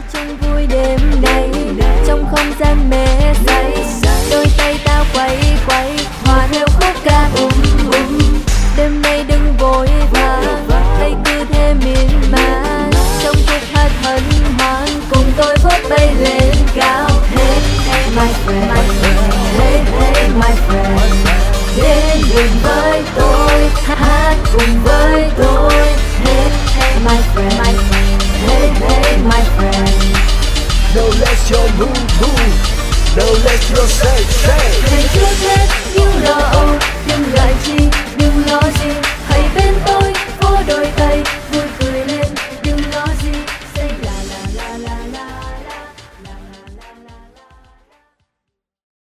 chung vui đêm nay trong không gian mê say, đôi tay ta quay quay hòa theo khúc ca đêm nay đừng vội vã, hãy cứ thế miên man trong khúc hát hân hoan cùng tôi vút bay lên cao. Hey hey my friend, hey hey my friend, đến gần với tôi hát cùng với tôi. Hey hey my friend, hey hey my friend, Now let your move, now let your say. hãy trước hết những lo